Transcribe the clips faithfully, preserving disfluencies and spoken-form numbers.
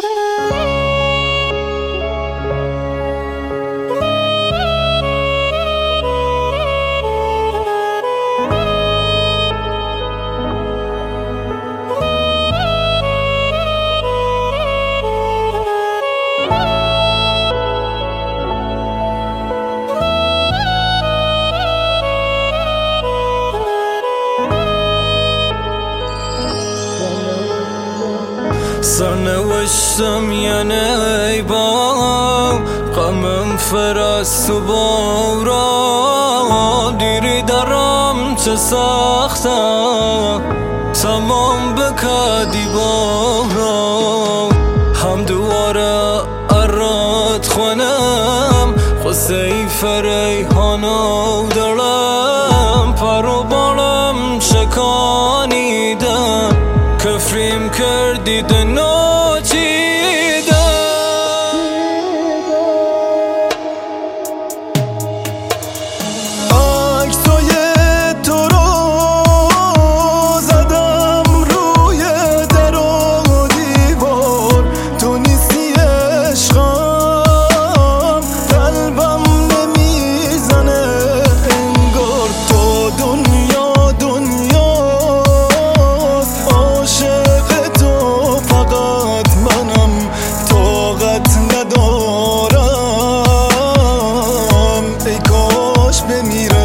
سرنوشتم یعنی ای با غمم فرست و بارا دیری درم چه سختم تمام بکدی بارا هم دواره اراد خونم خسته فریحانو دارم پرو بالم شکانیدم کفریم کردید ناچیدم عکسای تو رو زدم روی در و دیوار تو نیستی عشقم قلبم نمیزنه انگار تو دنیا دنیاست عاشق تو فقط منم طاقت ندارم ای کاش بمیرم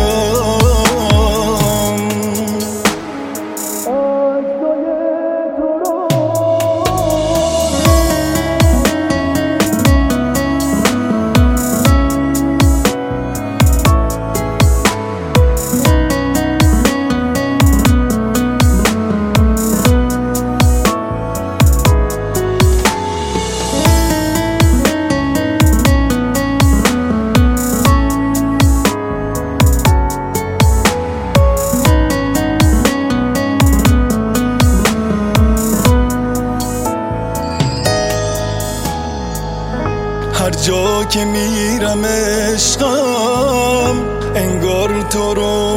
هر جا که میرم عشقم انگار تو رو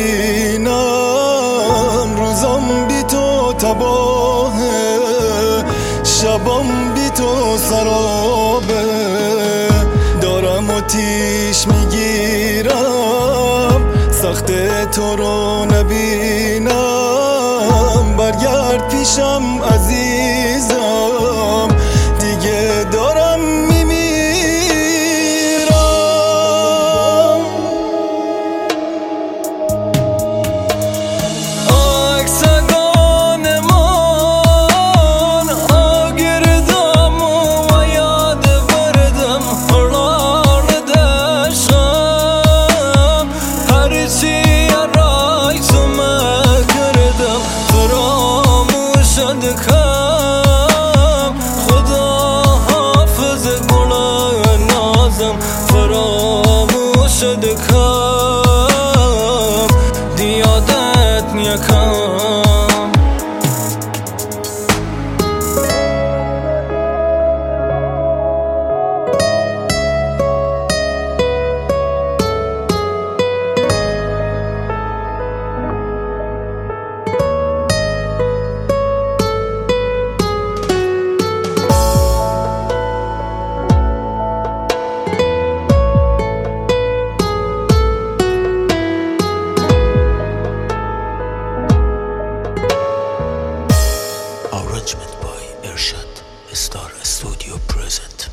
میبینم روزام بی تو تباهه شبام بی تو سرابه دارم آتیش میگیرم سخت تو رو نبینم برگرد پیشم عزیزم دیگه دارم فراموش دکم دیادت نیکم Arrangement by Irshad Star Studio present.